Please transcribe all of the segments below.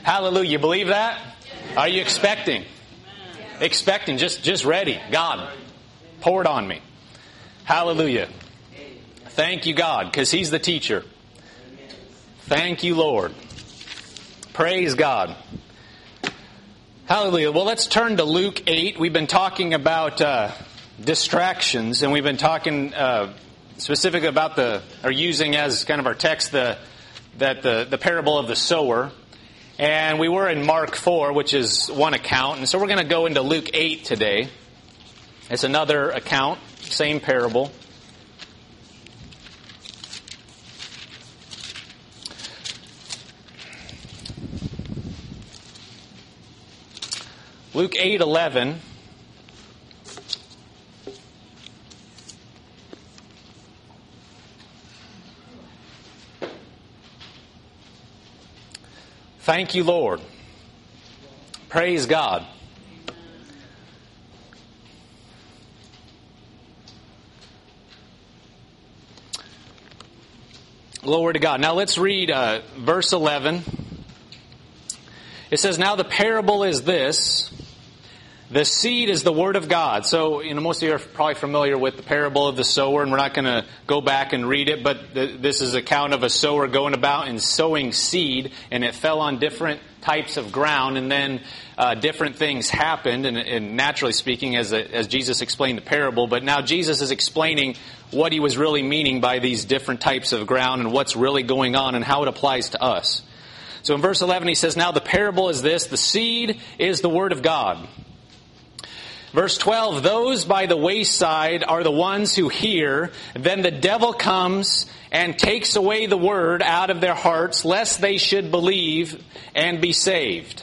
Hallelujah. You believe that? Are you expecting? Expecting, just ready. God, pour it on me. Hallelujah. Thank you, God, because He's the teacher. Thank you, Lord. Praise God. Hallelujah. Well, let's turn to Luke 8. We've been talking about distractions, and we've been talking specifically about using as kind of our text the parable of the sower. And we were in Mark 4, which is one account. And so we're going to go into Luke 8 today. It's another account, same parable. Luke 8:11. Thank you, Lord. Praise God. Glory to God. Now let's read verse 11. It says, "Now the parable is this. The seed is the word of God." So, most of you are probably familiar with the parable of the sower, and we're not going to go back and read it, but this is an account of a sower going about and sowing seed, and it fell on different types of ground, and then different things happened, and naturally speaking, as Jesus explained the parable, but now Jesus is explaining what He was really meaning by these different types of ground and what's really going on and how it applies to us. So in verse 11 He says, "Now the parable is this, the seed is the word of God." Verse 12, "Those by the wayside are the ones who hear. Then the devil comes and takes away the word out of their hearts, lest they should believe and be saved."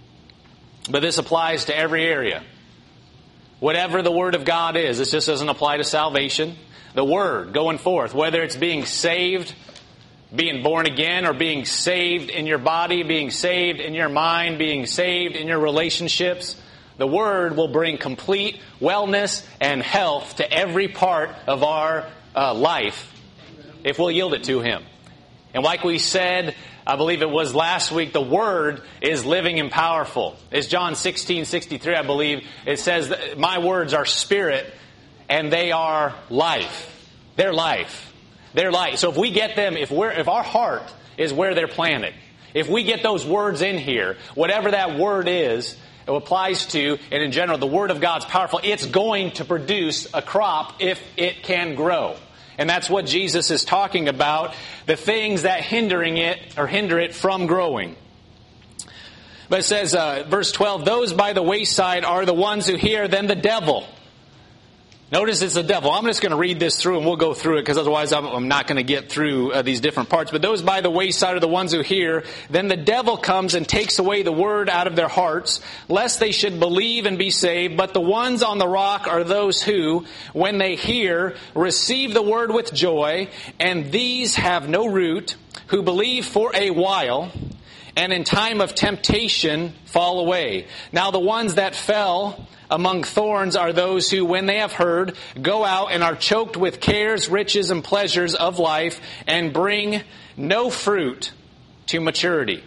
But this applies to every area. Whatever the word of God is, this just doesn't apply to salvation. The word going forth, whether it's being saved, being born again, or being saved in your body, being saved in your mind, being saved in your relationships, the Word will bring complete wellness and health to every part of our life if we'll yield it to Him. And like we said, I believe it was last week, the Word is living and powerful. It's John 16:63, I believe. It says, that my words are spirit and they are life. They're life. They're life. So if we get them, if our heart is where they're planted, if we get those words in here, whatever that word is, it applies to, and in general, the Word of God's powerful. It's going to produce a crop if it can grow. And that's what Jesus is talking about, the things that hinder it from growing. But it says, verse 12, "Those by the wayside are the ones who hear, then the devil." Notice it's the devil. I'm just going to read this through and we'll go through it because otherwise I'm not going to get through these different parts. "But those by the wayside are the ones who hear. Then the devil comes and takes away the word out of their hearts, lest they should believe and be saved. But the ones on the rock are those who, when they hear, receive the word with joy. And these have no root, who believe for a while, and in time of temptation fall away. Now the ones that fell among thorns are those who, when they have heard, go out and are choked with cares, riches, and pleasures of life, and bring no fruit to maturity."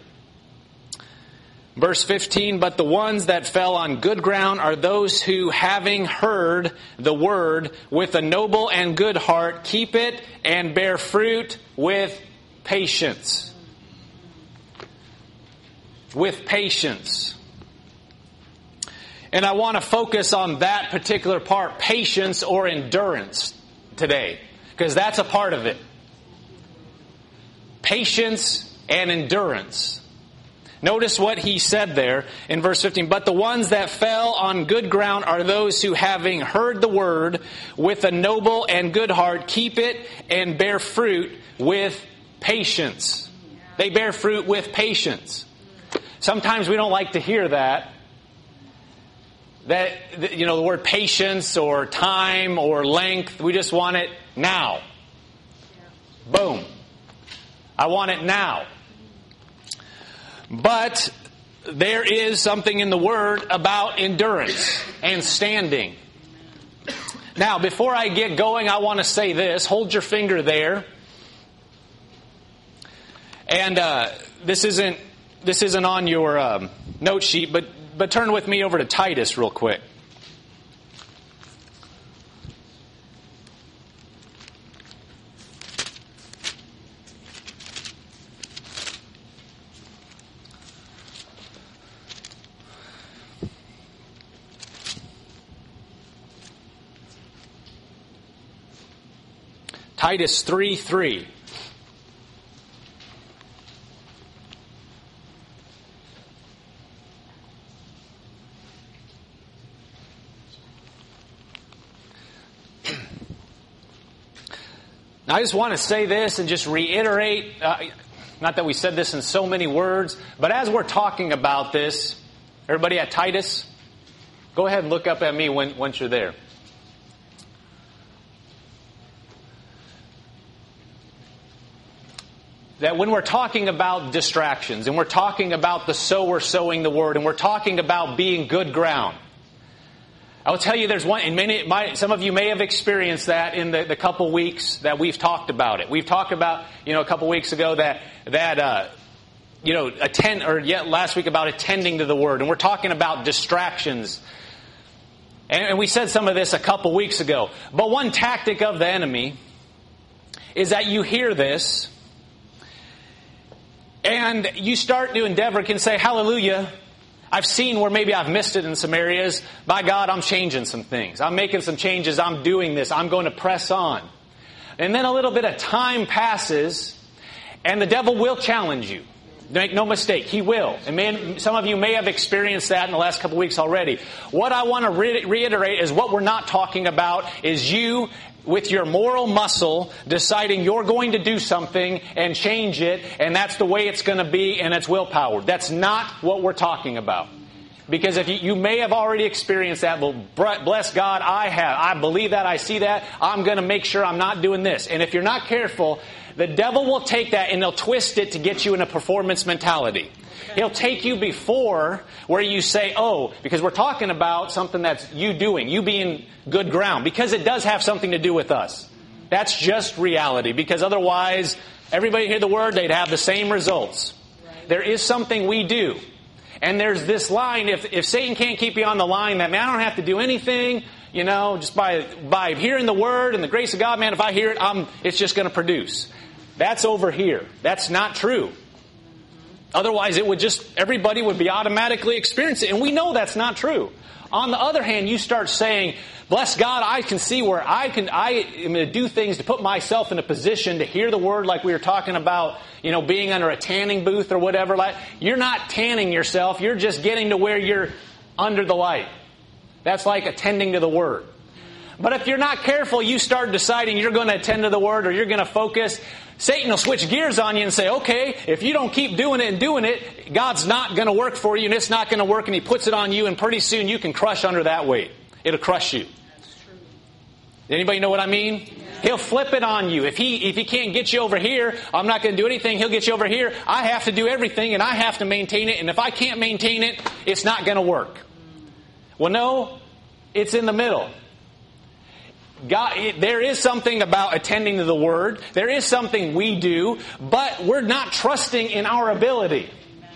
Verse 15, "But the ones that fell on good ground are those who, having heard the word with a noble and good heart, keep it and bear fruit with patience." With patience. And I want to focus on that particular part, patience or endurance, today, because that's a part of it. Patience and endurance. Notice what he said there in verse 15. "But the ones that fell on good ground are those who, having heard the word with a noble and good heart, keep it and bear fruit with patience." They bear fruit with patience. Sometimes we don't like to hear that. The word patience or time or length, we just want it now. Boom. I want it now. But there is something in the Word about endurance and standing. Now, before I get going, I want to say this. Hold your finger there. And this isn't this isn't on your note sheet, but turn with me over to Titus real quick. Titus 3:3. Now, I just want to say this and just reiterate, not that we said this in so many words, but as we're talking about this, everybody at Titus, go ahead and look up at me once you're there. That when we're talking about distractions, and we're talking about the sower sowing the word, and we're talking about being good ground, I will tell you there's one, and some of you may have experienced that in the couple weeks that we've talked about it. We've talked about, a couple weeks ago last week about attending to the word, and we're talking about distractions. And we said some of this a couple weeks ago. But one tactic of the enemy is that you hear this, and you start to endeavor, can say, hallelujah, I've seen where maybe I've missed it in some areas. By God, I'm changing some things. I'm making some changes. I'm doing this. I'm going to press on. And then a little bit of time passes, and the devil will challenge you. Make no mistake, he will. And some of you may have experienced that in the last couple weeks already. What I want to reiterate is what we're not talking about is you, with your moral muscle, deciding you're going to do something and change it, and that's the way it's going to be, and it's willpower. That's not what we're talking about. Because if you may have already experienced that, well, bless God, I have. I believe that, I see that. I'm going to make sure I'm not doing this. And if you're not careful, the devil will take that and he'll twist it to get you in a performance mentality. He'll take you before where you say, because we're talking about something that's you doing, you being good ground, because it does have something to do with us. That's just reality, because otherwise, everybody hear the word, they'd have the same results. There is something we do. And there's this line, if Satan can't keep you on the line, that, man, I don't have to do anything, just by hearing the word and the grace of God, man, if I hear it, it's just going to produce. That's over here. That's not true. Otherwise, everybody would be automatically experiencing it. And we know that's not true. On the other hand, you start saying, bless God, I can see where I am going to do things to put myself in a position to hear the word, like we were talking about, being under a tanning booth or whatever. You're not tanning yourself. You're just getting to where you're under the light. That's like attending to the word. But if you're not careful, you start deciding you're going to attend to the word or you're going to focus. Satan will switch gears on you and say, okay, if you don't keep doing it, God's not going to work for you and it's not going to work, and he puts it on you, and pretty soon you can crush under that weight. It'll crush you. That's true. Anybody know what I mean? Yeah. He'll flip it on you. If he can't get you over here, I'm not going to do anything. He'll get you over here. I have to do everything and I have to maintain it. And if I can't maintain it, it's not going to work. Well, no, it's in the middle. God, there is something about attending to the word. There is something we do, but we're not trusting in our ability.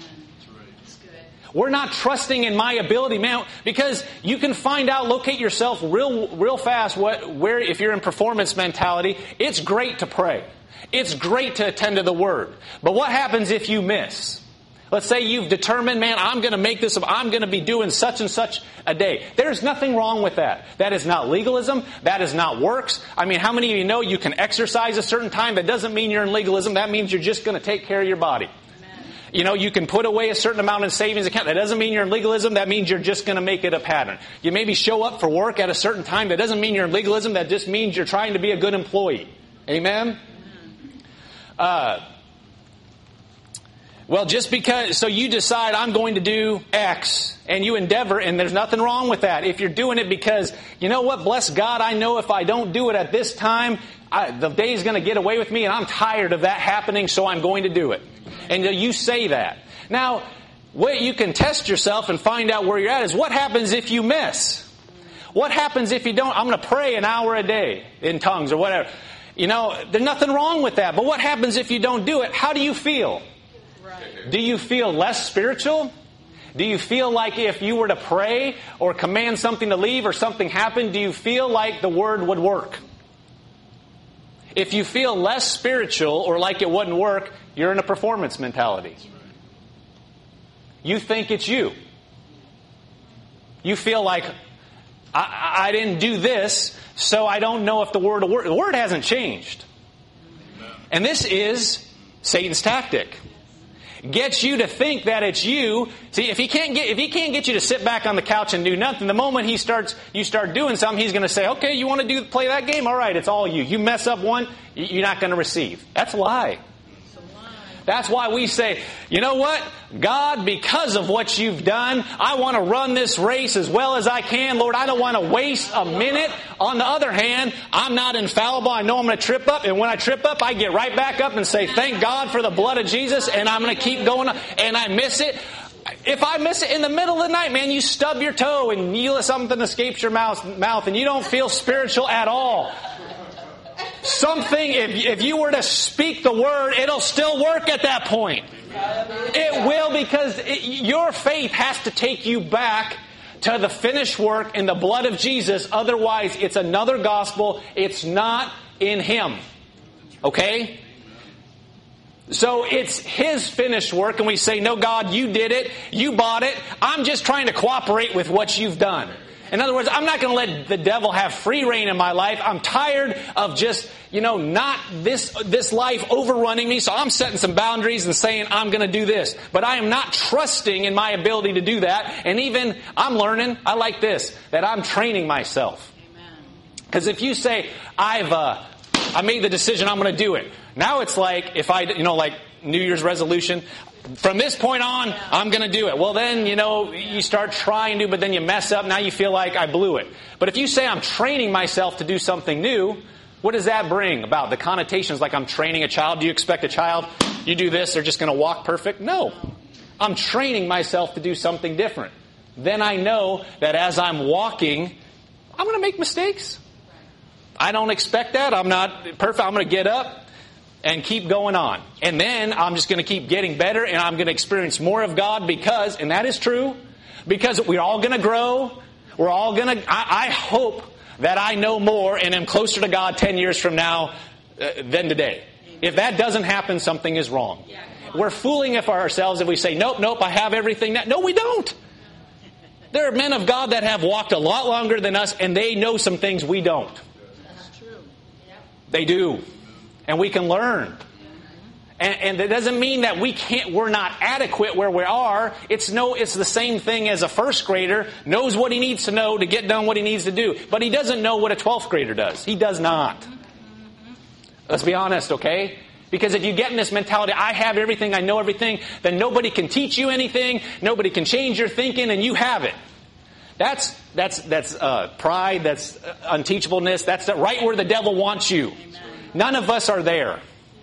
We're not trusting in my ability, man, because you can find out, locate yourself real fast where if you're in performance mentality, it's great to pray. It's great to attend to the word. But what happens if you miss? Let's say you've determined, man, I'm going to make this, I'm going to be doing such and such a day. There's nothing wrong with that. That is not legalism. That is not works. I mean, how many of you know you can exercise a certain time? That doesn't mean you're in legalism. That means you're just going to take care of your body. You can put away a certain amount in savings account. That doesn't mean you're in legalism. That means you're just going to make it a pattern. You maybe show up for work at a certain time. That doesn't mean you're in legalism. That just means you're trying to be a good employee. Amen? Well, just because, so you decide I'm going to do X and you endeavor, and there's nothing wrong with that. If you're doing it because, you know what, bless God, I know if I don't do it at this time, the day's going to get away with me and I'm tired of that happening, so I'm going to do it. And you say that. Now, what you can test yourself and find out where you're at is what happens if you miss? What happens if you don't? I'm going to pray an hour a day in tongues or whatever. There's nothing wrong with that. But what happens if you don't do it? How do you feel? Do you feel less spiritual? Do you feel like if you were to pray or command something to leave or something happened, do you feel like the word would work? If you feel less spiritual or like it wouldn't work, you're in a performance mentality. You think it's you. You feel like, I didn't do this, so I don't know if the word will work. The word hasn't changed. And this is Satan's tactic. Gets you to think that it's you. See, if he can't get you to sit back on the couch and do nothing, the moment you start doing something, he's going to say, okay, you want to play that game? All right, it's all you. You mess up one, you're not going to receive. That's a lie. That's why we say, you know what? God, because of what you've done, I want to run this race as well as I can. Lord, I don't want to waste a minute. On the other hand, I'm not infallible. I know I'm going to trip up. And when I trip up, I get right back up and say, thank God for the blood of Jesus. And I'm going to keep going. And I miss it. If I miss it in the middle of the night, man, you stub your toe and something escapes your mouth and you don't feel spiritual at all. Something, if you were to speak the word, it'll still work at that point. It will, because your faith has to take you back to the finished work in the blood of Jesus. Otherwise, it's another gospel. It's not in Him. Okay? So it's His finished work, and we say, no, God, you did it. You bought it. I'm just trying to cooperate with what you've done. In other words, I'm not going to let the devil have free reign in my life. I'm tired of just, not this life overrunning me. So I'm setting some boundaries and saying I'm going to do this. But I am not trusting in my ability to do that. And even I'm learning, I like this, that I'm training myself. Because if you say, I made the decision, I'm going to do it. Now it's like, if like New Year's resolution, from this point on, I'm going to do it. Well, then, you start trying to, but then you mess up. Now you feel like I blew it. But if you say I'm training myself to do something new, what does that bring about? The connotations like I'm training a child. Do you expect a child, you do this, they're just going to walk perfect? No. I'm training myself to do something different. Then I know that as I'm walking, I'm going to make mistakes. I don't expect that. I'm not perfect. I'm going to get up and keep going on. And then I'm just going to keep getting better, and I'm going to experience more of God because, and that is true, because we're all going to grow. We're all going to, I hope that I know more and am closer to God 10 years from now than today. If that doesn't happen, something is wrong. We're fooling ourselves if we say, nope, I have everything. No, we don't. There are men of God that have walked a lot longer than us, and they know some things we don't. That's true. They do. And we can learn. And that doesn't mean that we're not adequate where we are. It's the same thing as a first grader knows what he needs to know to get done what he needs to do. But he doesn't know what a 12th grader does. He does not. Let's be honest, okay? Because if you get in this mentality, I have everything, I know everything, then nobody can teach you anything, nobody can change your thinking, and you have it. That's pride, that's unteachableness, that's right where the devil wants you. None of us are there.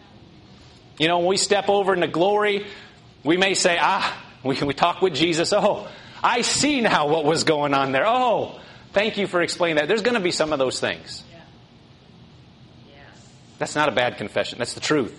When we step over into glory, we may say, we talk with Jesus. Oh, I see now what was going on there. Oh, thank you for explaining that. There's going to be some of those things. Yeah. Yes. That's not a bad confession. That's the truth.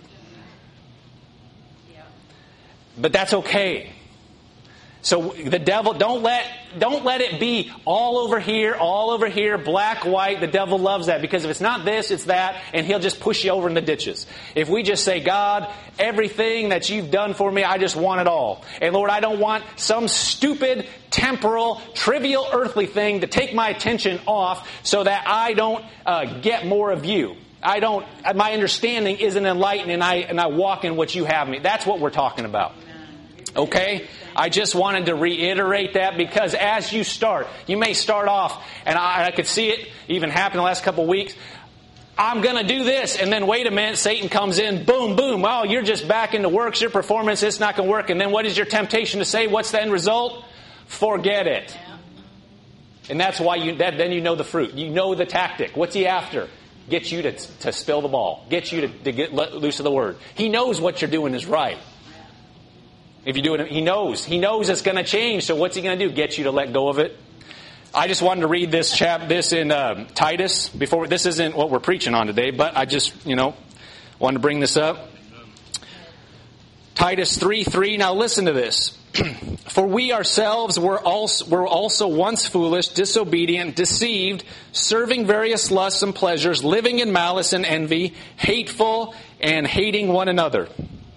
Yeah. But that's okay. So the devil, don't let it be all over here, black, white. The devil loves that because if it's not this, it's that, and he'll just push you over in the ditches. If we just say, God, everything that you've done for me, I just want it all. And Lord, I don't want some stupid, temporal, trivial, earthly thing to take my attention off so that I don't get more of you. My understanding isn't enlightened and I walk in what you have me. That's what we're talking about. Okay? I just wanted to reiterate that because as you start, you may start off, and I could see it even happen the last couple of weeks. I'm going to do this, and then wait a minute, Satan comes in, boom, boom. Oh, you're just back into works, your performance, it's not going to work. And then what is your temptation to say? What's the end result? Forget it. And that's why then you know the fruit. You know the tactic. What's he after? Get you to spill the ball. Get you to get loose of the word. He knows what you're doing is right. If you do it, he knows. He knows it's going to change. So what's he going to do? Get you to let go of it. I just wanted to read this in Titus. This isn't what we're preaching on today, but I just, wanted to bring this up. Titus 3:3. Now listen to this. For we ourselves were also once foolish, disobedient, deceived, serving various lusts and pleasures, living in malice and envy, hateful and hating one another.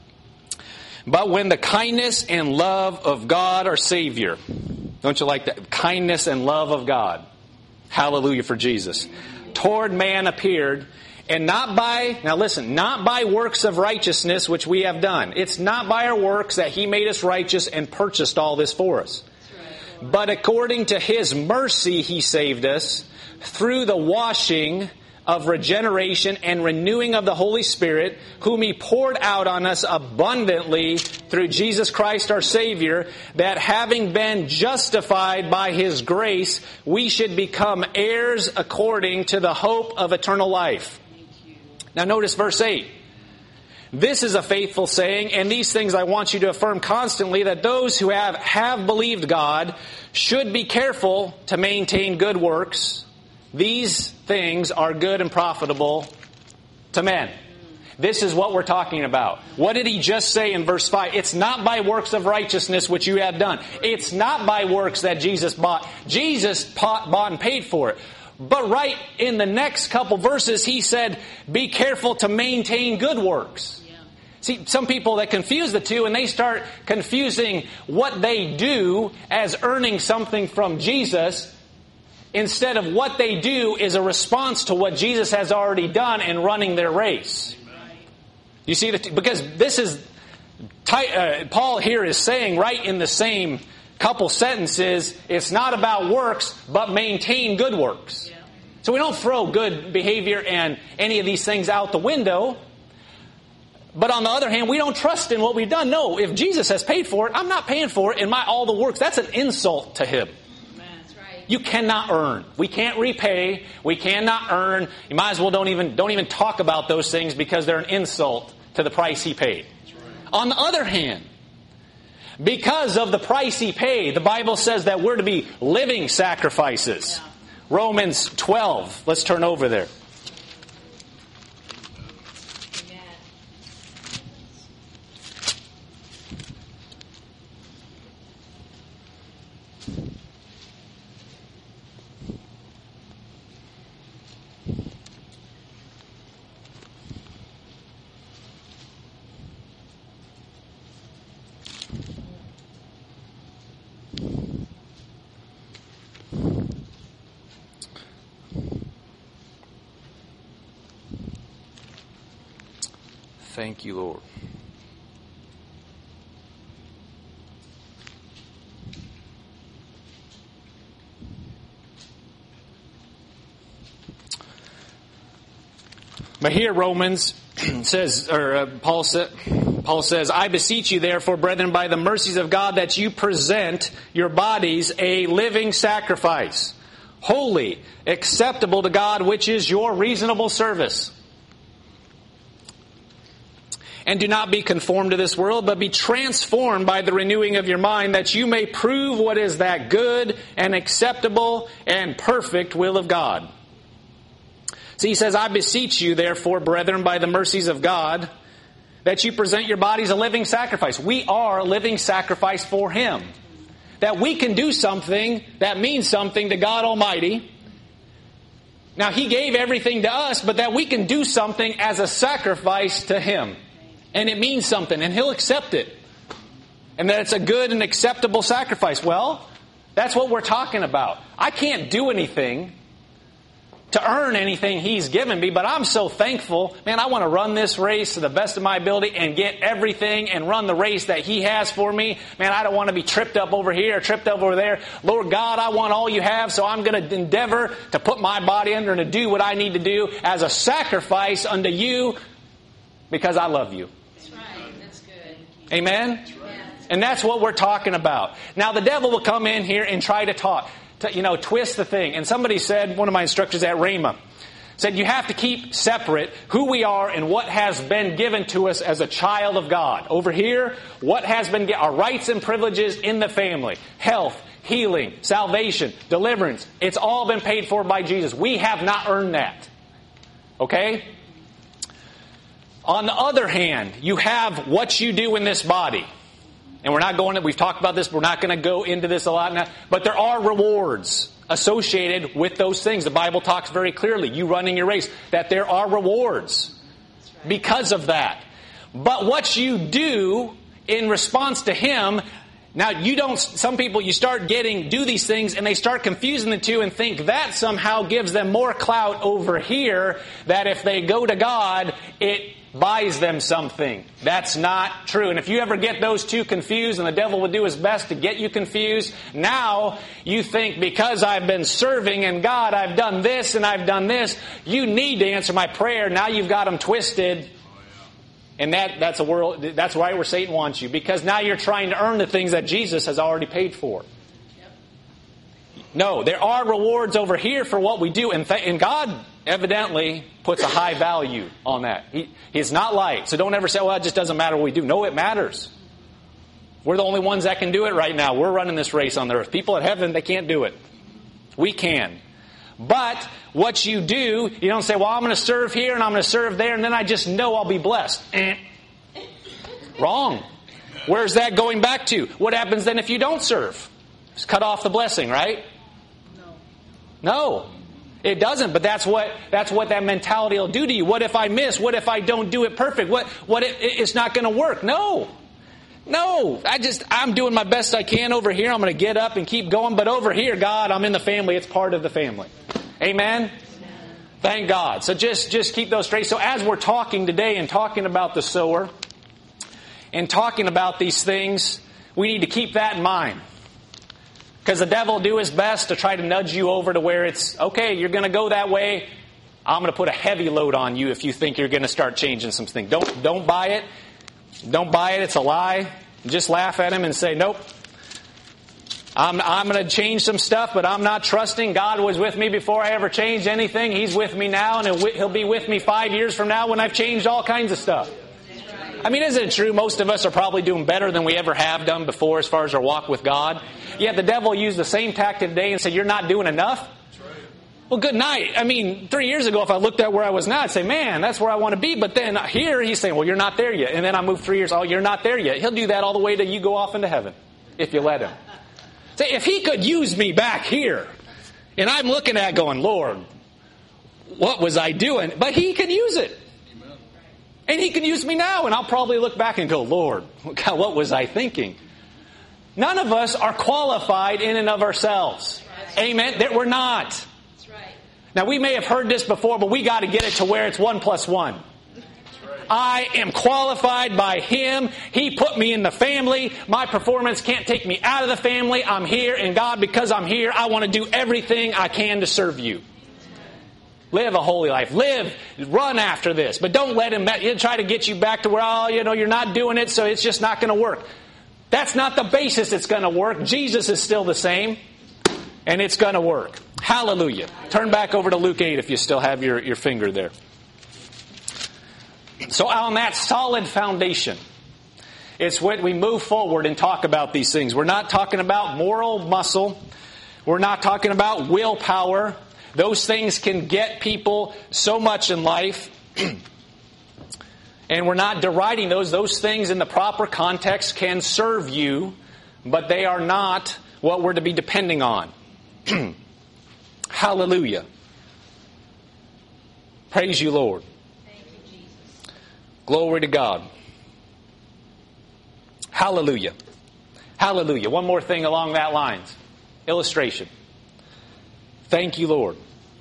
But when the kindness and love of God our Savior, don't you like that? Kindness and love of God. Hallelujah for Jesus. Toward man appeared, and not by works of righteousness which we have done. It's not by our works that He made us righteous and purchased all this for us. But according to His mercy He saved us through the washing of regeneration and renewing of the Holy Spirit, whom He poured out on us abundantly through Jesus Christ our Savior, that having been justified by His grace, we should become heirs according to the hope of eternal life. Now notice verse 8. This is a faithful saying, and these things I want you to affirm constantly, that those who have believed God should be careful to maintain good works. These things are good and profitable to men. This is what we're talking about. What did he just say in verse 5? It's not by works of righteousness which you have done. It's not by works that Jesus bought. Jesus bought and paid for it. But right in the next couple verses, he said, be careful to maintain good works. Yeah. See, some people that confuse the two, and they start confusing what they do as earning something from Jesus, instead of what they do is a response to what Jesus has already done in running their race. You see, because this is, Paul here is saying right in the same couple sentences, it's not about works, but maintain good works. Yeah. So we don't throw good behavior and any of these things out the window. But on the other hand, we don't trust in what we've done. No, if Jesus has paid for it, I'm not paying for it in all the works. That's an insult to Him. That's right. You cannot earn. We can't repay. We cannot earn. You might as well don't even talk about those things because they're an insult to the price He paid. Right. On the other hand, because of the price He paid, the Bible says that we're to be living sacrifices. Yeah. Romans 12. Let's turn over there. Amen. Thank you, Lord. But here Romans says, Paul says, I beseech you therefore, brethren, by the mercies of God, that you present your bodies a living sacrifice, holy, acceptable to God, which is your reasonable service. And do not be conformed to this world, but be transformed by the renewing of your mind, that you may prove what is that good and acceptable and perfect will of God. So he says, I beseech you, therefore, brethren, by the mercies of God, that you present your bodies a living sacrifice. We are a living sacrifice for Him. That we can do something that means something to God Almighty. Now, He gave everything to us, but that we can do something as a sacrifice to Him. And it means something, and He'll accept it. And that it's a good and acceptable sacrifice. Well, that's what we're talking about. I can't do anything to earn anything He's given me, but I'm so thankful. Man, I want to run this race to the best of my ability and get everything and run the race that He has for me. Man, I don't want to be tripped up over here or tripped up over there. Lord God, I want all You have, so I'm going to endeavor to put my body under and to do what I need to do as a sacrifice unto You because I love You. Amen? And that's what we're talking about. Now, the devil will come in here and try to twist the thing. And somebody said, one of my instructors at Rhema, said you have to keep separate who we are and what has been given to us as a child of God. Over here, what has been our rights and privileges in the family. Health, healing, salvation, deliverance. It's all been paid for by Jesus. We have not earned that. Okay? On the other hand, you have what you do in this body. And we've talked about this, we're not going to go into this a lot now. But there are rewards associated with those things. The Bible talks very clearly, you running your race, that there are rewards because of that. But what you do in response to Him, now some people you start do these things and they start confusing the two and think that somehow gives them more clout over here, that if they go to God, it buys them something. That's not true. And if you ever get those two confused, and the devil will do his best to get you confused, now you think because I've been serving and God, I've done this and I've done this, you need to answer my prayer. Now you've got them twisted. And that's right where Satan wants you. Because now you're trying to earn the things that Jesus has already paid for. No, there are rewards over here for what we do. And God evidently puts a high value on that. He's not light. So don't ever say, well, it just doesn't matter what we do. No, it matters. We're the only ones that can do it right now. We're running this race on the earth. People at heaven, they can't do it. We can. But what you do, you don't say, well, I'm going to serve here and I'm going to serve there and then I just know I'll be blessed. Wrong. Where's that going back to? What happens then if you don't serve? Just cut off the blessing, right? No. It doesn't, but that's what that mentality will do to you. What if I miss? What if I don't do it perfect? It's not going to work? No, I'm doing my best I can over here. I'm going to get up and keep going, but over here, God, I'm in the family. It's part of the family. Amen? Thank God. So just keep those straight. So as we're talking today and talking about the sower and talking about these things, we need to keep that in mind. Because the devil will do his best to try to nudge you over to where it's, okay, you're going to go that way. I'm going to put a heavy load on you if you think you're going to start changing some things. Don't buy it. Don't buy it. It's a lie. Just laugh at him and say, nope. I'm going to change some stuff, but I'm not trusting. God was with me before I ever changed anything. He's with me now, and He'll be with me 5 years from now when I've changed all kinds of stuff. I mean, isn't it true? Most of us are probably doing better than we ever have done before as far as our walk with God. Yet the devil used the same tactic today and said, you're not doing enough? Well, good night. I mean, 3 years ago, if I looked at where I was now, I'd say, man, that's where I want to be. But then here, he's saying, well, you're not there yet. And then I move 3 years, oh, you're not there yet. He'll do that all the way till you go off into heaven, if you let him. Say, if he could use me back here, and I'm looking at going, Lord, what was I doing? But he can use it. And he can use me now, and I'll probably look back and go, Lord, God, what was I thinking? None of us are qualified in and of ourselves. Amen? That we're not. That's right. Now, we may have heard this before, but we got to get it to where it's 1 + 1. I am qualified by Him. He put me in the family. My performance can't take me out of the family. I'm here, and God, because I'm here, I want to do everything I can to serve you. Live a holy life. Run after this. But don't let him try to get you back to where, you're not doing it, so it's just not going to work. That's not the basis it's going to work. Jesus is still the same, and it's going to work. Hallelujah. Turn back over to Luke 8 if you still have your finger there. So on that solid foundation, it's when we move forward and talk about these things. We're not talking about moral muscle. We're not talking about willpower. Those things can get people so much in life. And we're not deriding those. Those things in the proper context can serve you, but they are not what we're to be depending on. Hallelujah. Praise you, Lord. Thank you, Jesus. Glory to God. Hallelujah. Hallelujah. One more thing along that lines. Illustration. Thank you, Lord.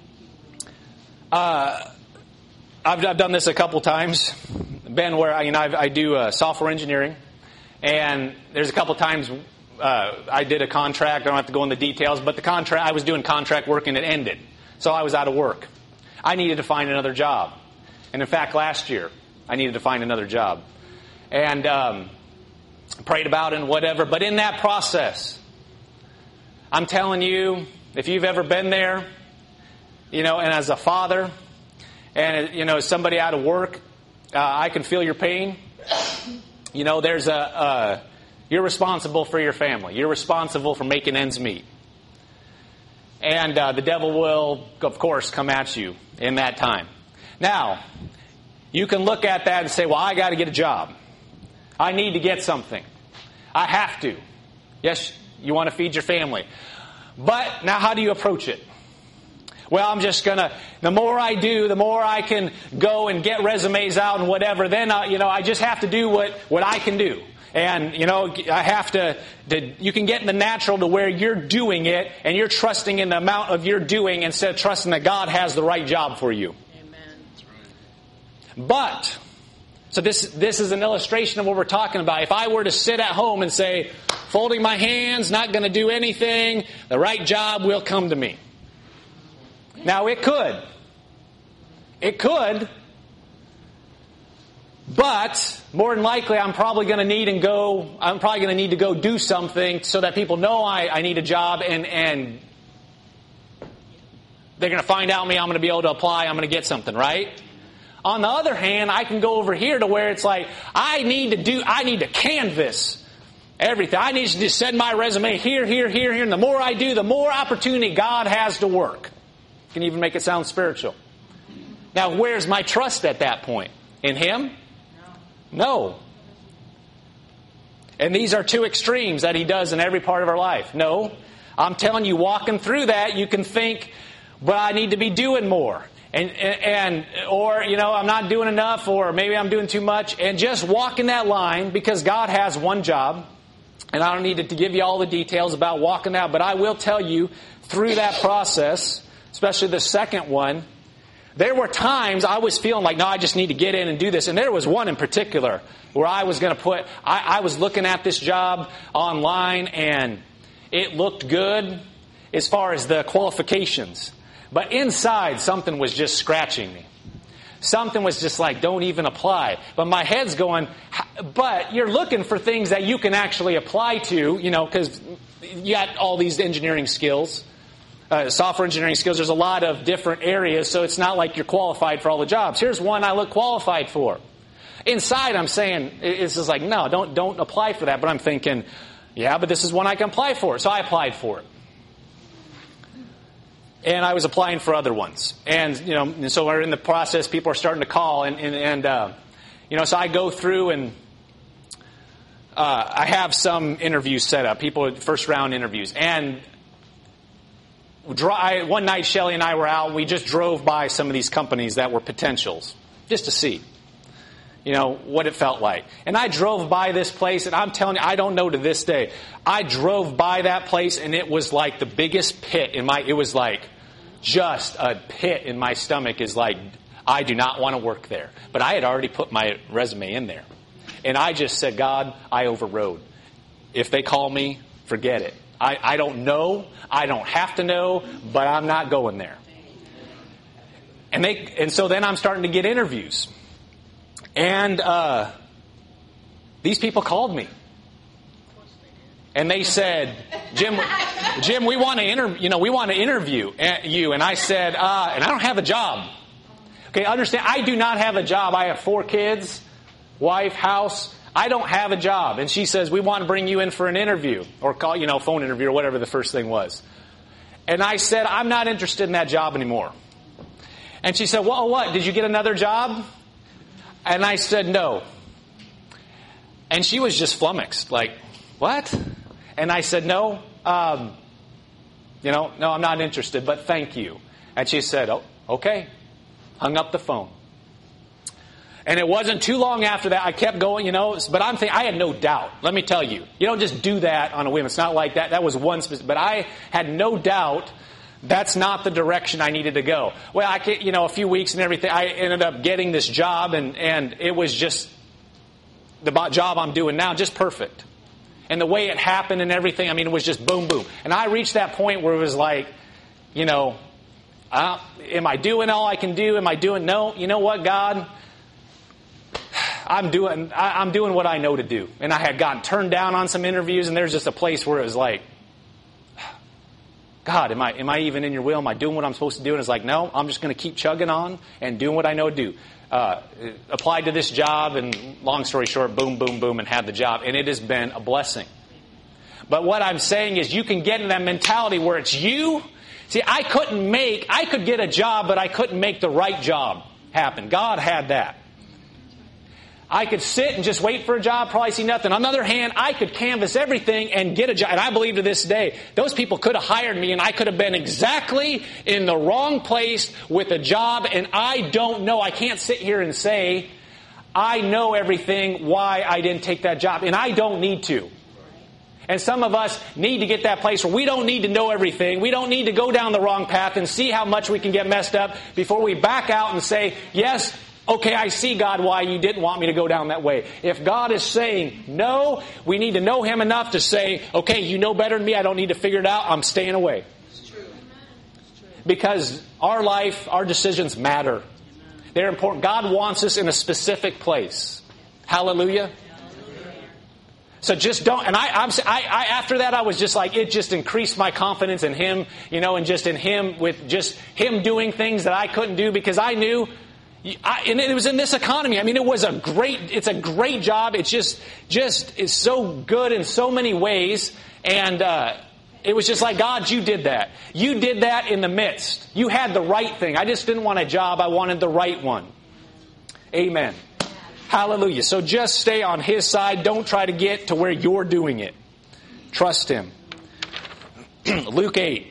I've done this a couple times. Ben, where I do software engineering, and there's a couple times I did a contract. I don't have to go into the details, but the contract, I was doing contract work and it ended, so I was out of work. I needed to find another job, and in fact, last year I needed to find another job, and prayed about it and whatever. But in that process, I'm telling you, if you've ever been there, and as a father, and as somebody out of work, I can feel your pain. There's you're responsible for your family. You're responsible for making ends meet. And the devil will, of course, come at you in that time. Now, You can look at that and say, well, I got to get a job. I need to get something. I have to. Yes, you want to feed your family. But now how do you approach it? Well, I'm just going to, the more I do, the more I can go and get resumes out and whatever. Then, I just have to do what I can do. And, I have to, you can get in the natural to where you're doing it and you're trusting in the amount of your doing instead of trusting that God has the right job for you. Amen. But, so this is an illustration of what we're talking about. If I were to sit at home and say, folding my hands, not going to do anything, the right job will come to me. Now it could. It could. But more than likely I'm probably going to need to go do something so that people know I need a job and they're going to find out me, I'm going to be able to apply, I'm going to get something, right? On the other hand, I can go over here to where it's like, I need to canvas everything. I need to just send my resume here, and the more I do, the more opportunity God has to work. Can even make it sound spiritual. Now, where's my trust at that point? In Him? No. And these are two extremes that He does in every part of our life. No. I'm telling you, walking through that, you can think, but I need to be doing more. Or I'm not doing enough, or maybe I'm doing too much. And just walking that line, because God has one job. And I don't need to give you all the details about walking out, but I will tell you through that process, especially the second one, there were times I was feeling like, no, I just need to get in and do this. And there was one in particular where I was going to I was looking at this job online and it looked good as far as the qualifications. But inside, something was just scratching me. Something was just like, don't even apply. But my head's going, but you're looking for things that you can actually apply to, because you got all these engineering skills, software engineering skills. There's a lot of different areas, so it's not like you're qualified for all the jobs. Here's one I look qualified for. Inside, I'm saying, it's just like, no, don't apply for that. But I'm thinking, yeah, but this is one I can apply for. So I applied for it. And I was applying for other ones. And so we're in the process, people are starting to call. So I go through and I have some interviews set up, first round interviews. And one night, Shelley and I were out, we just drove by some of these companies that were potentials, just to see, what it felt like. And I drove by this place, and I'm telling you, I don't know to this day. I drove by that place, and it was like the biggest pit it was like just a pit in my stomach is like, I do not want to work there. But I had already put my resume in there. And I just said, God, I overrode. If they call me, forget it. I don't know. I don't have to know, but I'm not going there. And so then I'm starting to get interviews. And these people called me. And they said, Jim, we want to interview you. And I said, and I don't have a job. Okay, understand, I do not have a job. I have 4 kids, wife, house. I don't have a job. And she says, we want to bring you in for an interview, or call, phone interview, or whatever the first thing was. And I said, I'm not interested in that job anymore. And she said, well, what? Did you get another job? And I said, no. And she was just flummoxed, like, what? And I said, no, no, I'm not interested, but thank you. And she said, oh, okay. Hung up the phone. And it wasn't too long after that, I kept going, but I'm thinking, I had no doubt. Let me tell you, you don't just do that on a whim. It's not like that. That was one specific, but I had no doubt that's not the direction I needed to go. Well, a few weeks and everything, I ended up getting this job, and it was just the job I'm doing now, just perfect. And the way it happened and everything, it was just boom, boom. And I reached that point where it was like, am I doing all I can do? Am I doing, no, you know what, God? I'm doing what I know to do. And I had gotten turned down on some interviews, and there's just a place where it was like, God, am I even in your will? Am I doing what I'm supposed to do? And it's like, no, I'm just going to keep chugging on and doing what I know to do. Applied to this job, and long story short, boom, boom, boom, and had the job. And it has been a blessing. But what I'm saying is you can get in that mentality where it's you. See, I could get a job, but I couldn't make the right job happen. God had that. I could sit and just wait for a job, probably see nothing. On the other hand, I could canvass everything and get a job. And I believe to this day, those people could have hired me and I could have been exactly in the wrong place with a job. And I don't know. I can't sit here and say, I know everything why I didn't take that job. And I don't need to. And some of us need to get that place where we don't need to know everything. We don't need to go down the wrong path and see how much we can get messed up before we back out and say, yes, okay, I see, God, why you didn't want me to go down that way. If God is saying no, we need to know Him enough to say, okay, you know better than me. I don't need to figure it out. I'm staying away. It's true. Because our life, our decisions matter. They're important. God wants us in a specific place. Hallelujah. So just don't, and I after that I was just like, it just increased my confidence in Him, and just in Him, with just Him doing things that I couldn't do, because I knew, and it was in this economy. I mean, it's a great job. It's just is so good in so many ways. And it was just like, God, you did that. You did that in the midst. You had the right thing. I just didn't want a job. I wanted the right one. Amen. Hallelujah. So just stay on His side. Don't try to get to where you're doing it. Trust Him. Luke 8.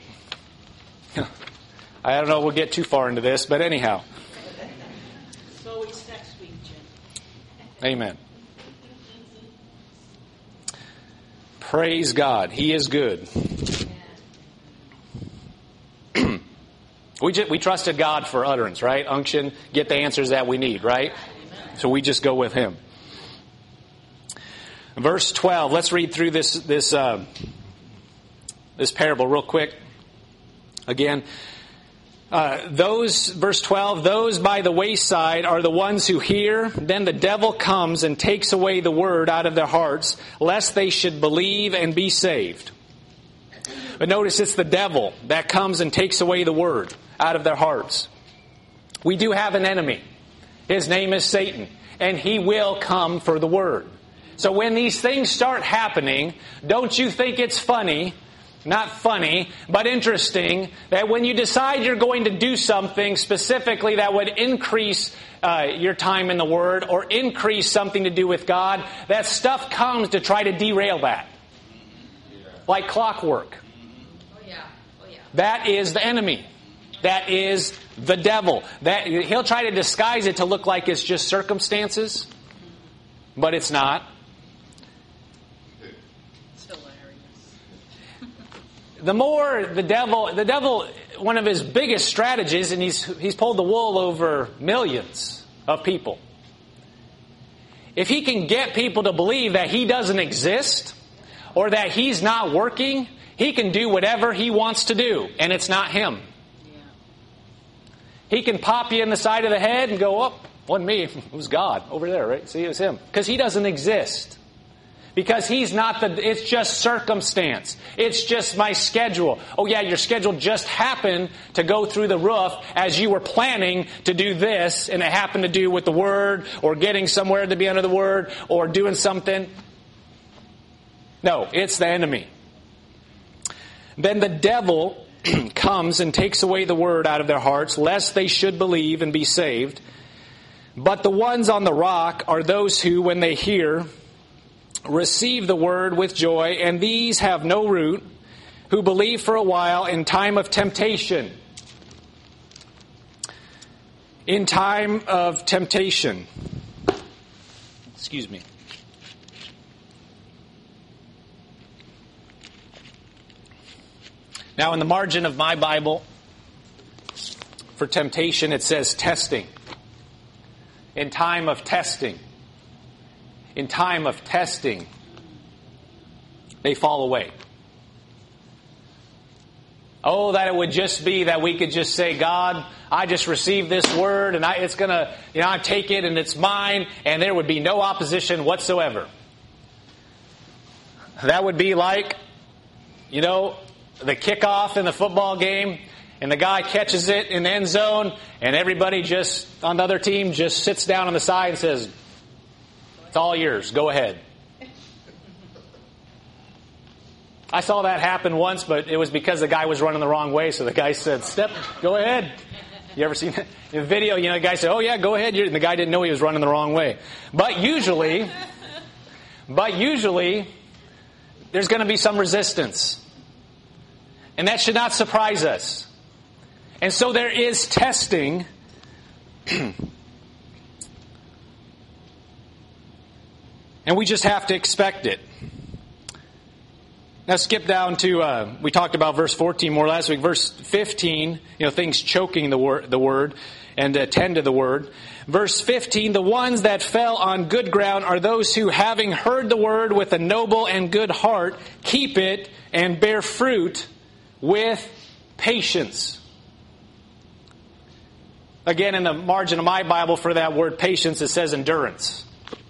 I don't know if we'll get too far into this, but anyhow. So it's next week, Jim. Amen. Praise God. He is good. We trusted God for utterance, right? Unction, get the answers that we need, right? So we just go with Him. Verse 12. Let's read through this parable real quick. Again, verse 12. Those by the wayside are the ones who hear. Then the devil comes and takes away the word out of their hearts, lest they should believe and be saved. But notice it's the devil that comes and takes away the word out of their hearts. We do have an enemy. His name is Satan, and he will come for the word. So when these things start happening, don't you think it's funny, not funny, but interesting, that when you decide you're going to do something specifically that would increase your time in the Word or increase something to do with God, that stuff comes to try to derail that. Like clockwork. Oh yeah. That is the enemy. That is the devil. He'll try to disguise it to look like it's just circumstances, but it's not. It's hilarious. The more the devil, one of his biggest strategies, and he's pulled the wool over millions of people. If he can get people to believe that he doesn't exist or that he's not working, he can do whatever he wants to do, and it's not him. He can pop you in the side of the head and go, oh, wasn't me, it was God over there, right? See, it was Him. Because He doesn't exist. Because He's not it's just circumstance. It's just my schedule. Oh yeah, your schedule just happened to go through the roof as you were planning to do this, and it happened to do with the Word, or getting somewhere to be under the Word, or doing something. No, it's the enemy. Then the devil comes and takes away the word out of their hearts, lest they should believe and be saved. But the ones on the rock are those who, when they hear, receive the word with joy, and these have no root, who believe for a while in time of temptation. In time of temptation. Excuse me. Now, in the margin of my Bible, for temptation, it says testing. In time of testing. In time of testing, they fall away. Oh, that it would just be that we could just say, God, I just received this word, and it's going to, I take it, and it's mine, and there would be no opposition whatsoever. That would be like, the kickoff in the football game, and the guy catches it in the end zone, and everybody just on the other team just sits down on the side and says, it's all yours, go ahead. I saw that happen once, but it was because the guy was running the wrong way, so the guy said, go ahead. You ever seen that? In the video, the guy said, oh yeah, go ahead. And the guy didn't know he was running the wrong way. But usually, there's going to be some resistance. And that should not surprise us. And so there is testing. And we just have to expect it. Now skip down to, we talked about verse 14 more last week. Verse 15, things choking the word and attend to the word. Verse 15, the ones that fell on good ground are those who, having heard the word with a noble and good heart, keep it and bear fruit with patience. Again, in the margin of my Bible for that word patience, it says endurance.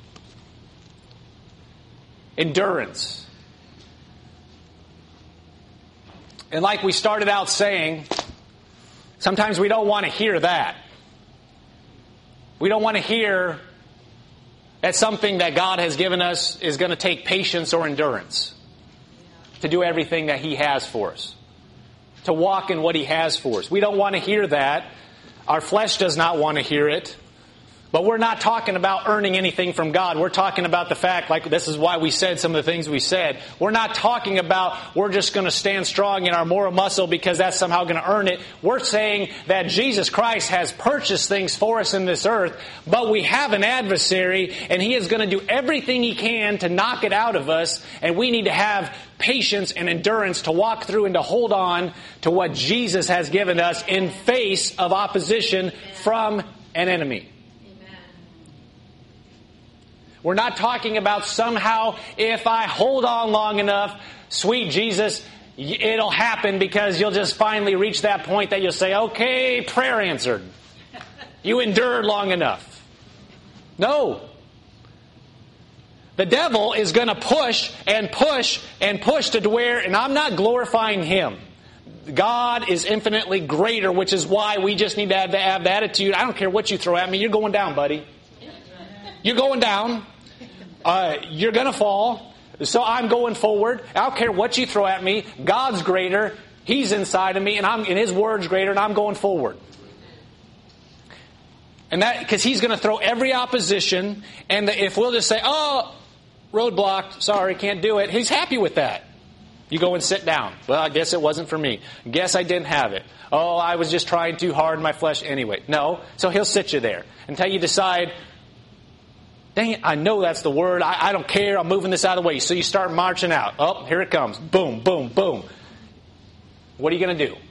Endurance. And like we started out saying, sometimes we don't want to hear that. We don't want to hear that something that God has given us is going to take patience or endurance to do everything that He has for us, to walk in what He has for us. We don't want to hear that. Our flesh does not want to hear it. But we're not talking about earning anything from God. We're talking about the fact, like this is why we said some of the things we said. We're not talking about we're just going to stand strong in our moral muscle because that's somehow going to earn it. We're saying that Jesus Christ has purchased things for us in this earth, but we have an adversary and he is going to do everything he can to knock it out of us, and we need to have patience and endurance to walk through and to hold on to what Jesus has given us in face of opposition from an enemy. We're not talking about somehow if I hold on long enough, sweet Jesus, it'll happen because you'll just finally reach that point that you'll say, okay, prayer answered. You endured long enough. No. The devil is going to push and push and push to where, and I'm not glorifying him. God is infinitely greater, which is why we just need to have the attitude. I don't care what you throw at me. You're going down, buddy. You're going down. You're going to fall. So I'm going forward. I don't care what you throw at me. God's greater. He's inside of me, and His Word's greater, and I'm going forward. And that because He's going to throw every opposition. And if we'll just say, "Oh, roadblocked. Sorry, can't do it," He's happy with that. You go and sit down. Well, I guess it wasn't for me. Guess I didn't have it. Oh, I was just trying too hard in my flesh anyway. No. So He'll sit you there until you decide, dang it, I know that's the word. I don't care. I'm moving this out of the way. So you start marching out. Oh, here it comes. Boom, boom, boom. What are you going to do? I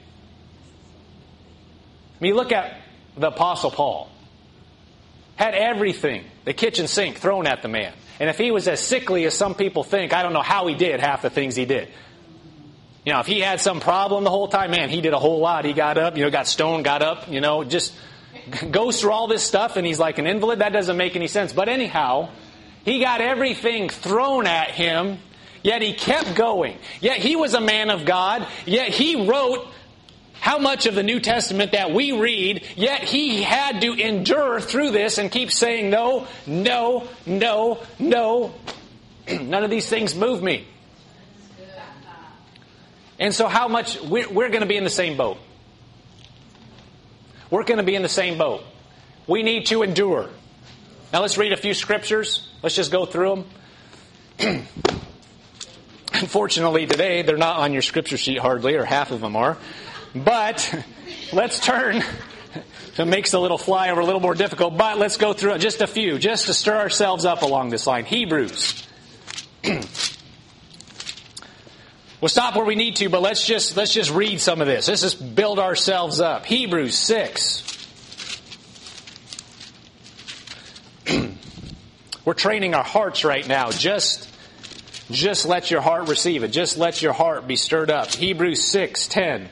mean, look at the Apostle Paul. Had everything, the kitchen sink, thrown at the man. And if he was as sickly as some people think, I don't know how he did half the things he did. If he had some problem the whole time, man, he did a whole lot. He got up, got stoned, got up, just goes through all this stuff, and he's like an invalid. That doesn't make any sense. But anyhow, he got everything thrown at him, yet he kept going. Yet he was a man of God. Yet he wrote how much of the New Testament that we read, yet he had to endure through this and keep saying, no, no, no, no. None of these things move me. And so how much we're going to be in the same boat. We're going to be in the same boat. We need to endure. Now let's read a few scriptures. Let's just go through them. Unfortunately today, they're not on your scripture sheet hardly, or half of them are. But let's turn. It makes the little flyover a little more difficult. But let's go through just a few, just to stir ourselves up along this line. Hebrews. We'll stop where we need to, but let's just read some of this. Let's just build ourselves up. Hebrews 6. We're training our hearts right now. Just let your heart receive it. Just let your heart be stirred up. Hebrews 6:10.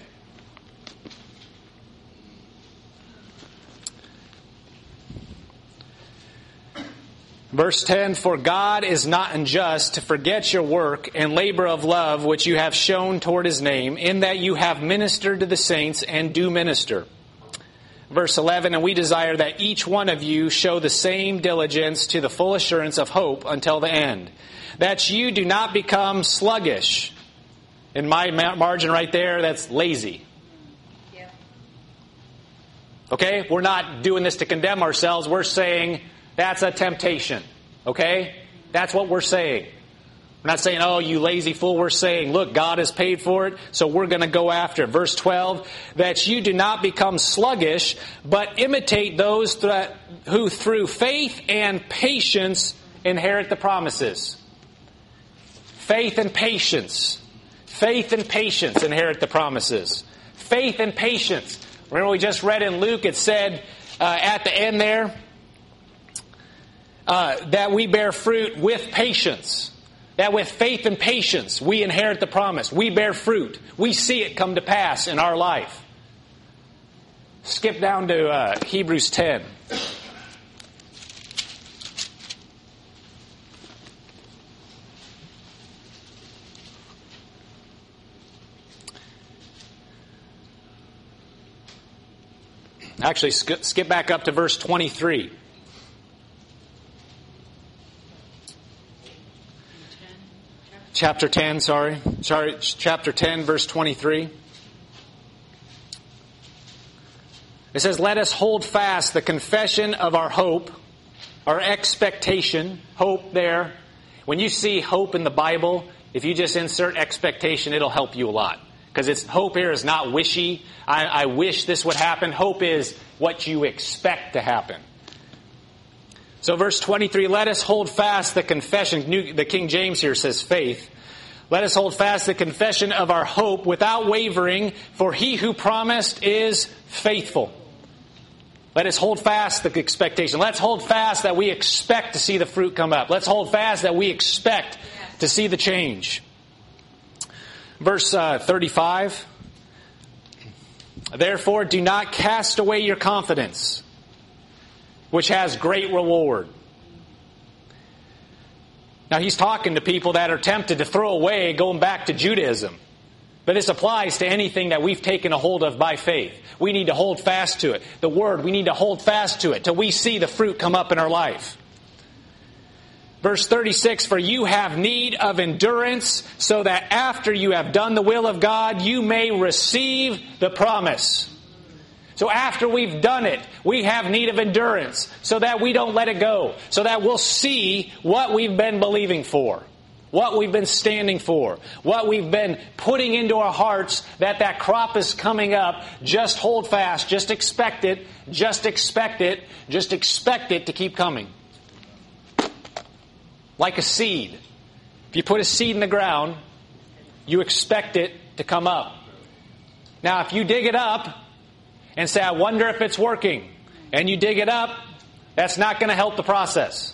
Verse 10, for God is not unjust to forget your work and labor of love which you have shown toward His name, in that you have ministered to the saints and do minister. Verse 11, and we desire that each one of you show the same diligence to the full assurance of hope until the end, that you do not become sluggish. In my margin right there, that's lazy. Okay? We're not doing this to condemn ourselves. We're saying that's a temptation. Okay? That's what we're saying. We're not saying, oh, you lazy fool. We're saying, look, God has paid for it, so we're going to go after it. Verse 12, that you do not become sluggish, but imitate those who through faith and patience inherit the promises. Faith and patience. Faith and patience inherit the promises. Faith and patience. Remember we just read in Luke, it said at the end there, that we bear fruit with patience. That with faith and patience, we inherit the promise. We bear fruit. We see it come to pass in our life. Skip down to Hebrews 10. Actually, skip back up to verse 23. Chapter 10, chapter 10, verse 23. It says, let us hold fast the confession of our hope, our expectation, hope there. When you see hope in the Bible, if you just insert expectation, it'll help you a lot. Because hope here is not wishy. I wish this would happen. Hope is what you expect to happen. So verse 23, let us hold fast the confession. The King James here says faith. Let us hold fast the confession of our hope without wavering, for he who promised is faithful. Let us hold fast the expectation. Let's hold fast that we expect to see the fruit come up. Let's hold fast that we expect to see the change. Verse 35, therefore do not cast away your confidence, which has great reward. Now he's talking to people that are tempted to throw away going back to Judaism. But this applies to anything that we've taken a hold of by faith. We need to hold fast to it. The Word, we need to hold fast to it till we see the fruit come up in our life. Verse 36, for you have need of endurance, so that after you have done the will of God, you may receive the promise. So after we've done it, we have need of endurance, so that we don't let it go, so that we'll see what we've been believing for, what we've been standing for, what we've been putting into our hearts, that crop is coming up. Just hold fast, just expect it, just expect it, just expect it to keep coming. Like a seed. If you put a seed in the ground, you expect it to come up. Now, if you dig it up and say, I wonder if it's working, and you dig it up, that's not going to help the process.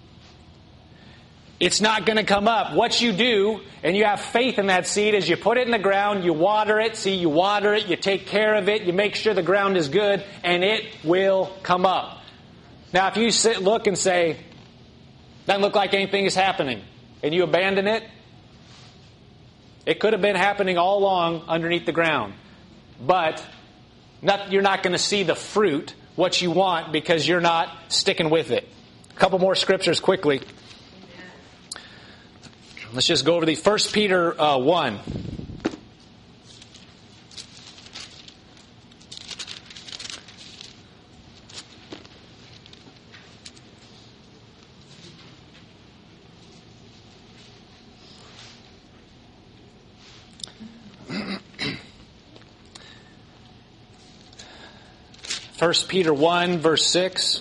It's not going to come up. What you do, and you have faith in that seed, is you put it in the ground, you water it, you water it, you take care of it, you make sure the ground is good, and it will come up. Now, if you look and say, doesn't look like anything is happening, and you abandon it, it could have been happening all along underneath the ground. But you're not going to see the fruit, what you want, because you're not sticking with it. A couple more scriptures quickly. Let's just go over the 1 Peter 1. First Peter 1, verse 6.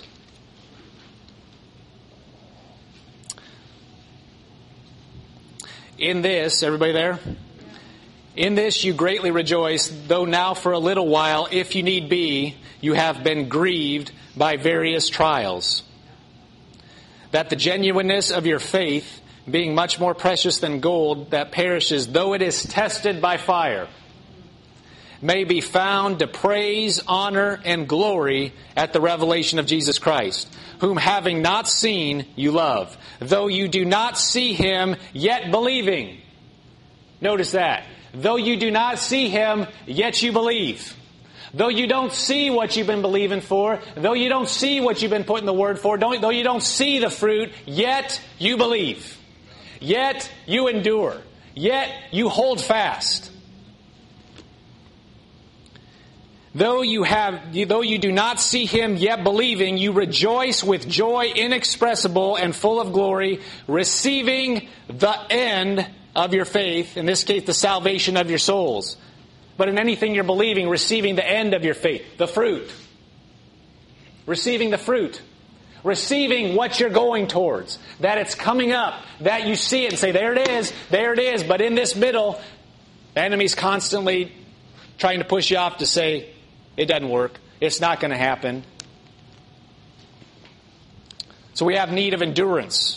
In this, everybody there? In this you greatly rejoice, though now for a little while, if you need be, you have been grieved by various trials. That the genuineness of your faith, being much more precious than gold that perishes, though it is tested by fire, may be found to praise, honor, and glory at the revelation of Jesus Christ, whom having not seen, you love, though you do not see Him, yet believing. Notice that. Though you do not see Him, yet you believe. Though you don't see what you've been believing for, though you don't see what you've been putting the word for, though you don't see the fruit, yet you believe. Yet you endure. Yet you hold fast. Though you do not see him yet believing, you rejoice with joy inexpressible and full of glory, receiving the end of your faith, in this case, the salvation of your souls. But in anything you're believing, receiving the end of your faith, the fruit. Receiving the fruit. Receiving what you're going towards. That it's coming up. That you see it and say, there it is, there it is. But in this middle, the enemy's constantly trying to push you off to say, it doesn't work. It's not going to happen. So we have need of endurance.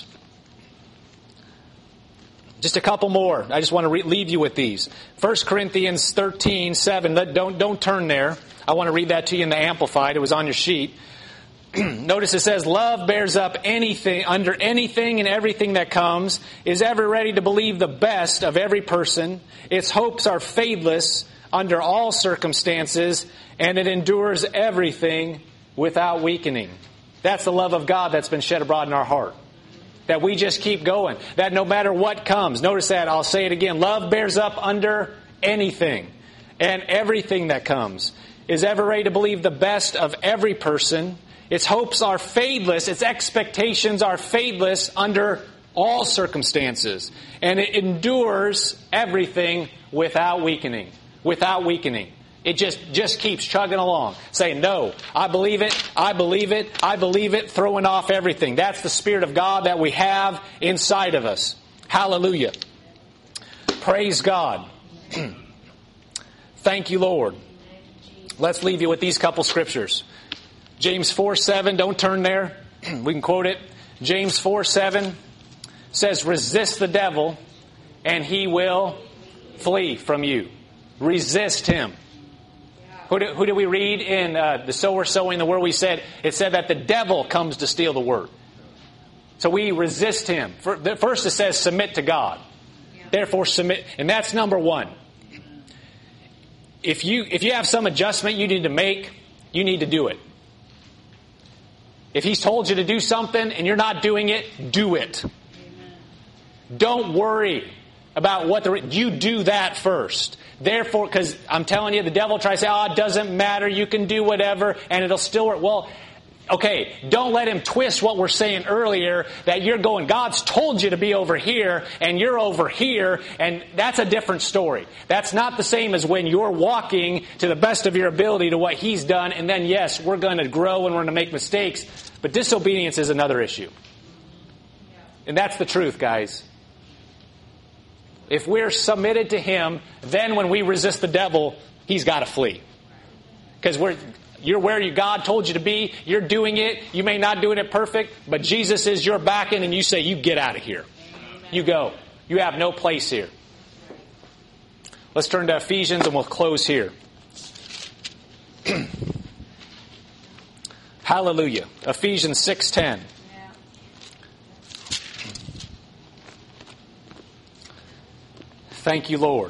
Just a couple more. I just want to leave you with these. 1 Corinthians 13:7. Don't turn there. I want to read that to you in the Amplified. It was on your sheet. Notice it says, love bears up anything, under anything and everything that comes, is ever ready to believe the best of every person. Its hopes are faithless under all circumstances, and it endures everything without weakening. That's the love of God that's been shed abroad in our heart. That we just keep going. That no matter what comes. Notice that. I'll say it again. Love bears up under anything and everything that comes. Is ever ready to believe the best of every person. Its hopes are faithless. Its expectations are faithless under all circumstances. And it endures everything without weakening. Without weakening. It just keeps chugging along. Saying, no, I believe it, I believe it, I believe it, throwing off everything. That's the Spirit of God that we have inside of us. Hallelujah. Praise God. Thank you, Lord. Let's leave you with these couple scriptures. James 4:7, don't turn there. We can quote it. James 4:7 says, resist the devil and he will flee from you. Resist him. Who did we read in the sower sowing the word? It said that the devil comes to steal the word. So we resist him. First it says submit to God. Therefore submit. And that's number one. If you have some adjustment you need to make, you need to do it. If he's told you to do something and you're not doing it, do it. Don't worry about you do that first. Therefore, because I'm telling you, the devil tries to say, it doesn't matter, you can do whatever, and it'll still work. Well, okay, don't let him twist what we're saying earlier, that you're going, God's told you to be over here, and you're over here, and that's a different story. That's not the same as when you're walking to the best of your ability to what he's done, and then, yes, we're going to grow and we're going to make mistakes, but disobedience is another issue. And that's the truth, guys. If we're submitted to him, then when we resist the devil, he's got to flee. Because you're where God told you to be. You're doing it. You may not doing it perfect, but Jesus is your backing, and you say, you get out of here. You go. You have no place here. Let's turn to Ephesians and we'll close here. Hallelujah. Ephesians 6:10. Thank you, Lord.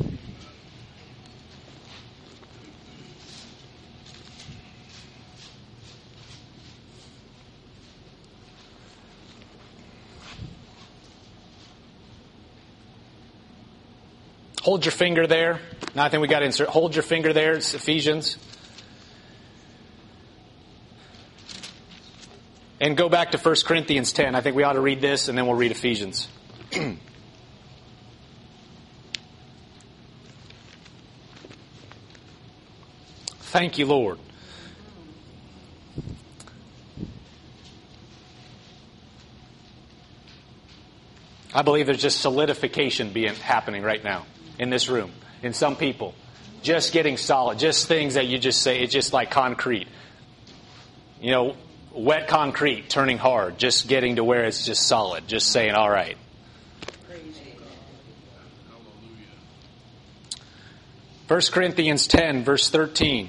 Hold your finger there. Now I think we got to insert. Hold your finger there. It's Ephesians. And go back to 1 Corinthians 10. I think we ought to read this and then we'll read Ephesians. Thank you, Lord. I believe there's just solidification happening right now in this room, in some people. Just getting solid, just things that you just say, it's just like concrete. You know, wet concrete turning hard, just getting to where it's just solid, just saying, all right. 1 Corinthians 10, verse 13.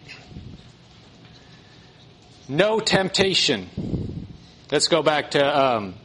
No temptation. Let's go back to,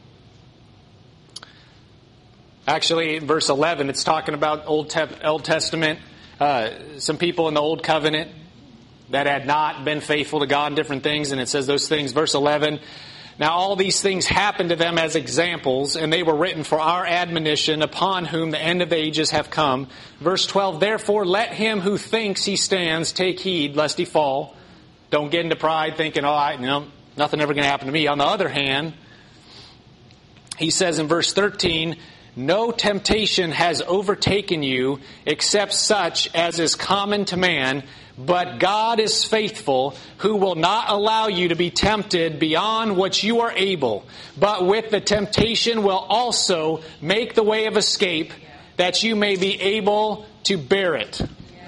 actually, in verse 11, it's talking about Old Testament, some people in the Old Covenant that had not been faithful to God and different things. And it says those things, verse 11, Now all these things happened to them as examples, and they were written for our admonition, upon whom the end of ages have come. Verse 12, therefore let him who thinks he stands take heed lest he fall. Don't get into pride thinking, nothing ever going to happen to me. On the other hand, he says in verse 13, no temptation has overtaken you except such as is common to man, but God is faithful, who will not allow you to be tempted beyond what you are able, but with the temptation will also make the way of escape, that you may be able to bear it.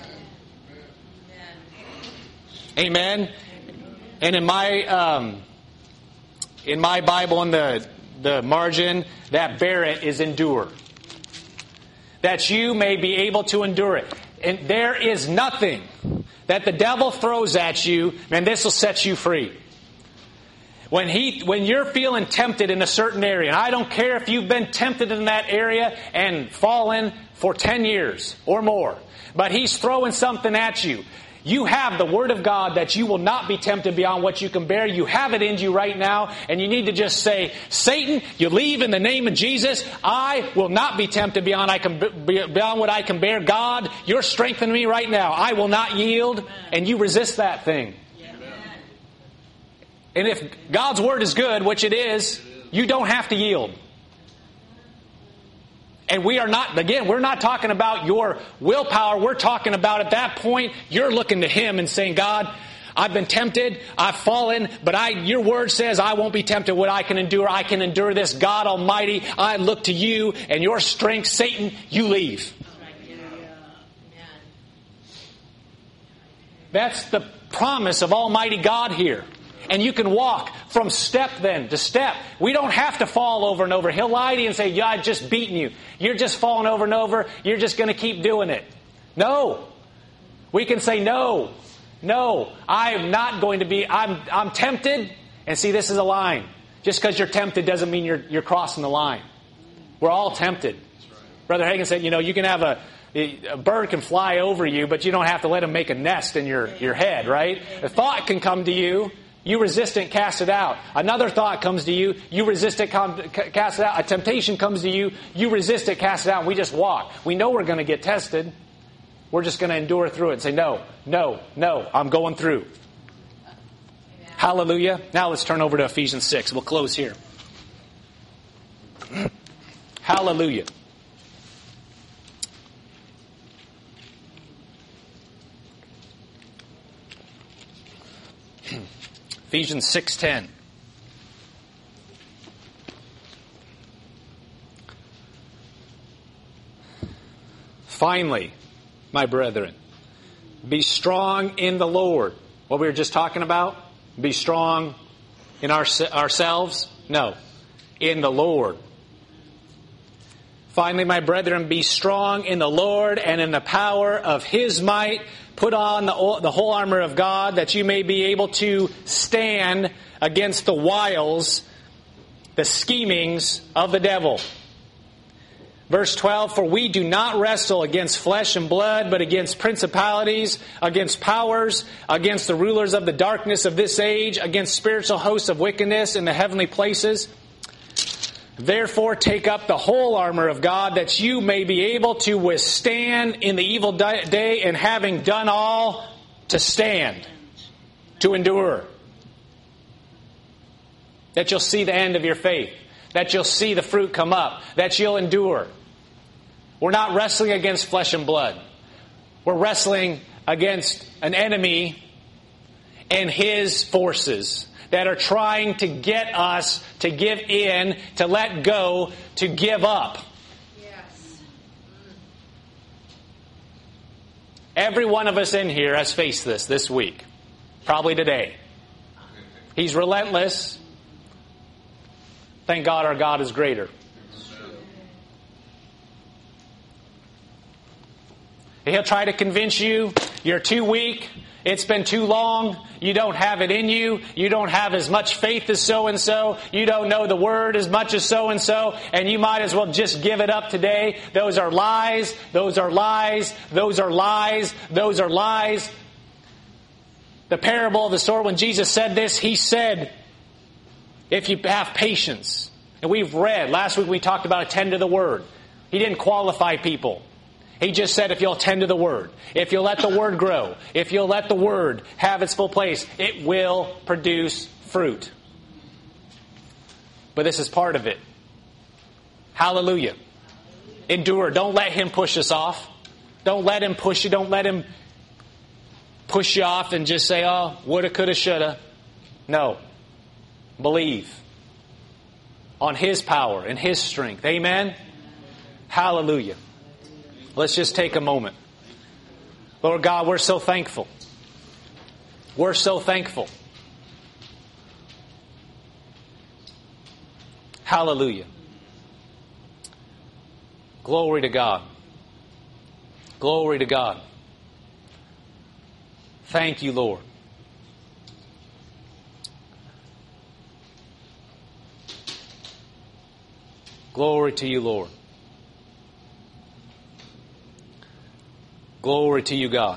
Amen. And in my Bible, in the margin, that bear it is endure. That you may be able to endure it. And there is nothing that the devil throws at you, and this will set you free. When you're feeling tempted in a certain area, and I don't care if you've been tempted in that area and fallen for 10 years or more, but he's throwing something at you. You have the Word of God that you will not be tempted beyond what you can bear. You have it in you right now, and you need to just say, Satan, you leave in the name of Jesus. I will not be tempted beyond what I can bear. God, you're strengthening me right now. I will not yield, and you resist that thing. And if God's Word is good, which it is, you don't have to yield. And we're not talking about your willpower. We're talking about at that point, you're looking to Him and saying, God, I've been tempted, I've fallen, but your Word says I won't be tempted. What I can endure this. God Almighty, I look to you and your strength. Satan, you leave. That's the promise of Almighty God here. And you can walk from step then to step. We don't have to fall over and over. He'll lie to you and say, yeah, I've just beaten you. You're just falling over and over. You're just going to keep doing it. No. We can say, no, I am not going to be, I'm tempted. And see, this is a line. Just because you're tempted doesn't mean you're crossing the line. We're all tempted. Brother Hagin said, you can have a bird can fly over you, but you don't have to let him make a nest in your head, right? A thought can come to you. You resist it, cast it out. Another thought comes to you. You resist it, cast it out. A temptation comes to you. You resist it, cast it out. And we just walk. We know we're going to get tested. We're just going to endure through it and say, no, I'm going through. Amen. Hallelujah. Now let's turn over to Ephesians 6. We'll close here. Hallelujah. Ephesians 6:10. Finally, my brethren, be strong in the Lord. What we were just talking about? Be strong in ourselves? No, in the Lord. Finally, my brethren, be strong in the Lord and in the power of His might. Put on the whole armor of God, that you may be able to stand against the wiles, the schemings of the devil. Verse 12, for we do not wrestle against flesh and blood, but against principalities, against powers, against the rulers of the darkness of this age, against spiritual hosts of wickedness in the heavenly places. Therefore, take up the whole armor of God, that you may be able to withstand in the evil day, and having done all, to stand, to endure. That you'll see the end of your faith. That you'll see the fruit come up. That you'll endure. We're not wrestling against flesh and blood. We're wrestling against an enemy and his forces that are trying to get us to give in, to let go, to give up. Yes. Every one of us in here has faced this week. Probably today. He's relentless. Thank God our God is greater. He'll try to convince you you're too weak. It's been too long. You don't have it in you. You don't have as much faith as so-and-so. You don't know the Word as much as so-and-so. And you might as well just give it up today. Those are lies. Those are lies. Those are lies. Those are lies. The parable of the sower, when Jesus said this, He said, if you have patience. And we've read, last week we talked about attend to the Word. He didn't qualify people. He just said if you'll attend to the Word, if you'll let the Word grow, if you'll let the Word have its full place, it will produce fruit. But this is part of it. Hallelujah. Endure. Don't let him push us off. Don't let him push you. Don't let him push you off and just say, oh, woulda, coulda, shoulda. No. Believe on His power and His strength. Amen? Hallelujah. Let's just take a moment. Lord God, we're so thankful. We're so thankful. Hallelujah. Glory to God. Glory to God. Thank you, Lord. Glory to you, Lord. Glory to you, God.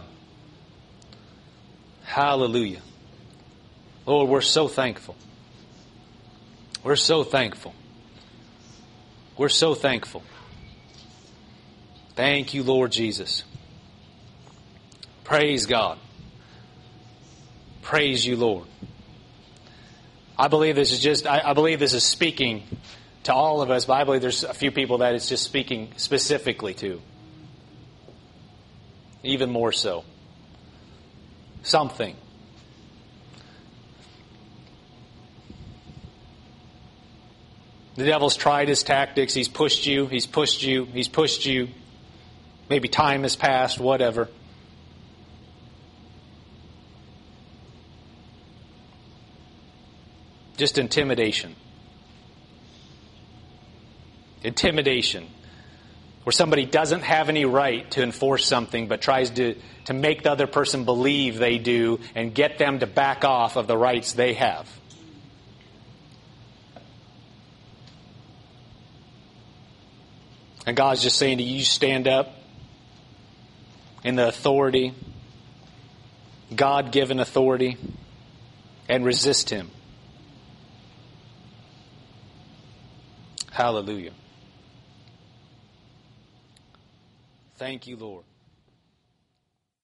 Hallelujah. Lord, we're so thankful. We're so thankful. We're so thankful. Thank you, Lord Jesus. Praise God. Praise you, Lord. I believe this is speaking to all of us, but I believe there's a few people that it's just speaking specifically to. Even more so. Something. The devil's tried his tactics. He's pushed you. He's pushed you. He's pushed you. Maybe time has passed, whatever. Just intimidation. Intimidation. Where somebody doesn't have any right to enforce something but tries to make the other person believe they do and get them to back off of the rights they have. And God's just saying to you, stand up in the authority, God-given authority, and resist Him. Hallelujah. Thank you, Lord.